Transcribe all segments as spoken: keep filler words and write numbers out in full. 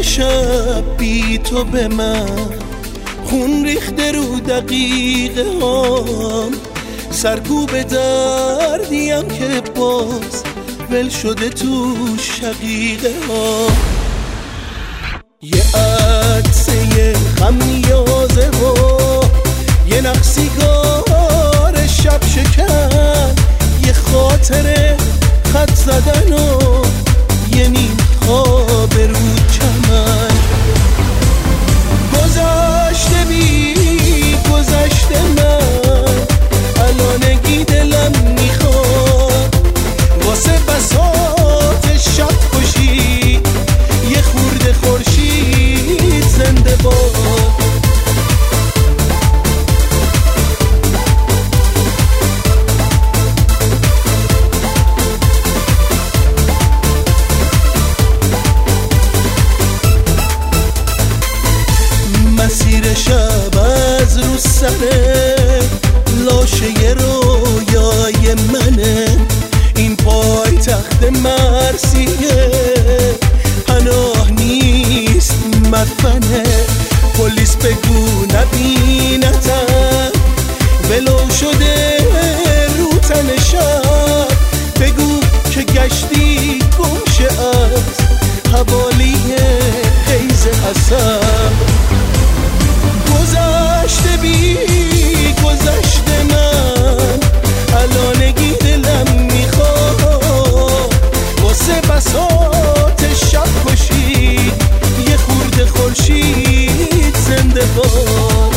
شب بی تو به من خون ریخته رو دقیقه هام، سرکوب دردیم که باز ول شده تو شقیقه ها. یه عدسه خمیازه و یه نقصیگار شب شکن، یه خاطره خط زدن و یه نیم خواب رو چمن. گذشته بی گذشته من الانگی دلم میخواد، واسه بساط شب کشی یه خورده خورشید زنده باد. مسیر شب از رو سره لاشه یه رویای منه، این پای تخت مرسیه پناه نیست مدفنه. پلیس بگو نبینتم ولو شده رو تن شب، بگو که گشتی گمشه از حوالی حیز حسن. گذشته بی گذشته من الانگی دلم میخواد، واسه بساط شب کشی یه خورده خورشید زنده باد.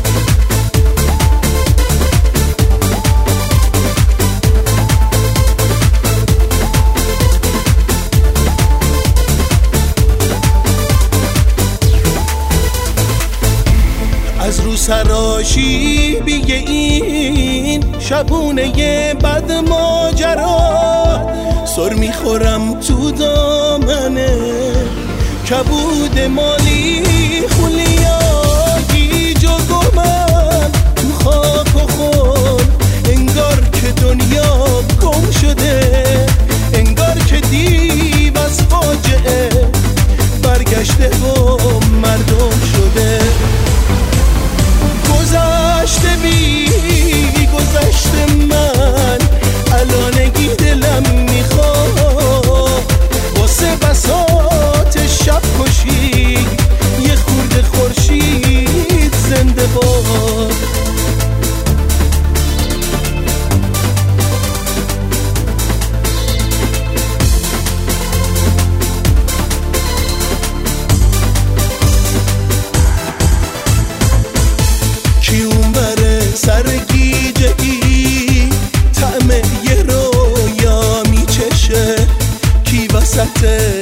از رو سراشی بیگه این شبونه بد ماجرا، سر میخورم تو دامنه کبود مالی خولیایی جو گمم تو خاک و خون. انگار که دنیا گم شده، انگار که دیو از فاجعه برگشته و مردم شده. گذشته بی گذشته من الانگی دلم میخواد، واسه بساط شب کشی یه خورده خورشید زنده باد. سرگیجه ای طعم یه رویا میچشه، کی وسط